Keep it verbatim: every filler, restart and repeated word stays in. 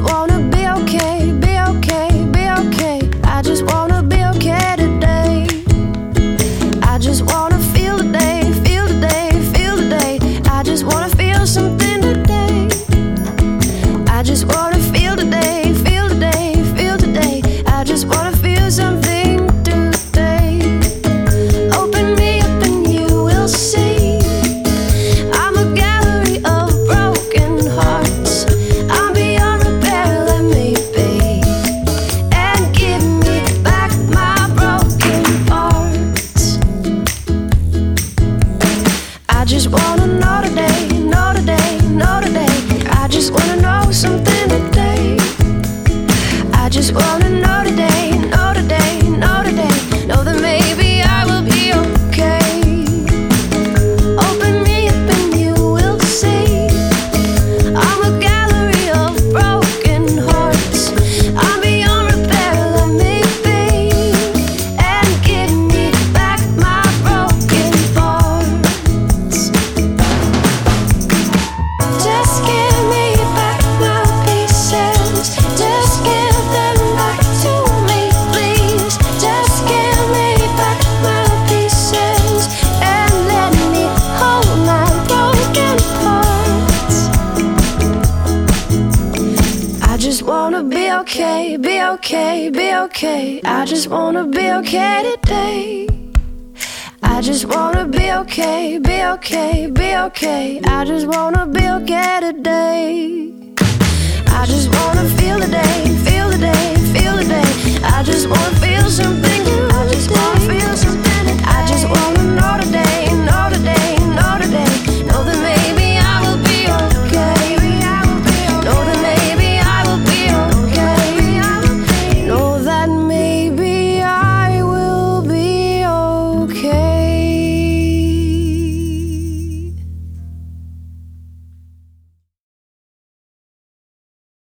just wanna be okay, be okay, be okay. I just wanna be okay today. I just wanna feel the day, feel the day, feel the day. I just wanna feel something today. I just wanna feel the day, feel the day, feel the day. I just wanna feel something today. Open me up and you will see I'm a gallery of broken hearts. I'm beyond repair, let me be, and give me back my broken parts. I just wanna know today, know today, know today. I just wanna know something today. I just wanna know today, know today, know today. Know that maybe I will be okay. Open me up and you will see I'm a gallery of broken hearts. I'm beyond repair, let me be, and give me back my broken parts. Just give me back my pieces. Just give them back to me, please. Just give me back my pieces and let me hold my broken parts. I just wanna be okay, be okay, be okay. I just wanna be okay today. I just wanna be okay, be okay, be okay. I just wanna be okay today. I just wanna